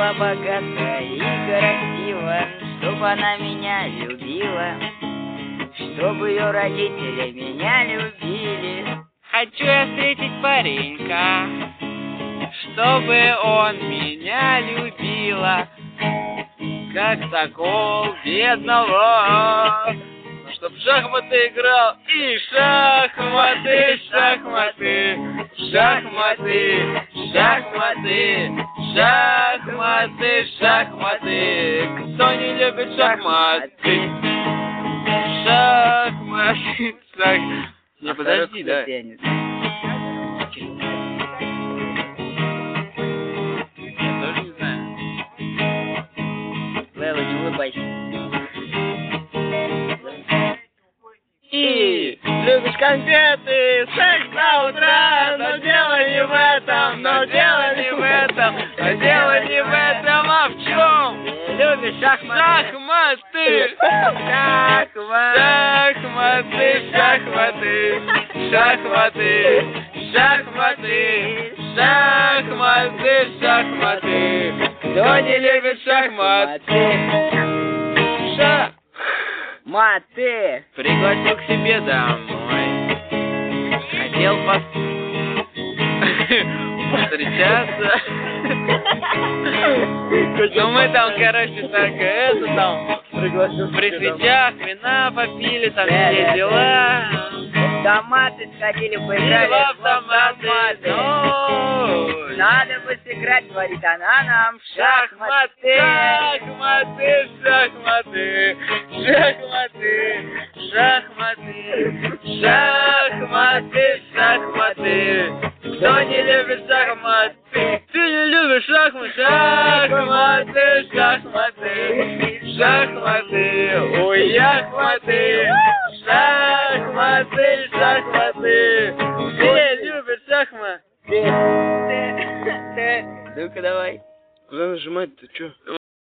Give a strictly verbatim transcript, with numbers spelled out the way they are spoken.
была богата и красива, чтоб она меня любила, чтобы ее родители меня любили. Хочу я встретить паренька, чтобы он меня любила, как сокол бедного, чтоб в шахматы играл и шахматы, шахматы, шахматы, шахматы, шахматы, шахматы. Кто не любит шахматы? Шахматы, шахматы. Не, подожди, да. Я тоже не знаю. Лейла, не улыбайся. И любишь конфеты, секс до утра, но дело не в этом, но дело не в этом, но дело не в этом, а в чем? Любишь шахматы? Шахматы! Шахматы! Шахматы! Шахматы! Шахматы! Шахматы! Шахматы! Кто не любит шахматы? Ша... Маты! Пригласил к себе домой. Хотел пос... встречаться. Ну мы там, короче, так это там при свечах вина попили, там все дела. В автоматы сходили, поиграли в автоматы. Ну, надо бы сыграть, говорит она нам, в шахматы. Шахматы, шахматы, шахматы, шахматы, шахматы, шахматы. Кто не любит шахматы? Ты не любишь шахматы? Шахматы, шахматы, шахматы, ой, яхматы, шахматы, шахматы. Все любят шахматы. Ну-ка давай. Куда нажимать-то, чё?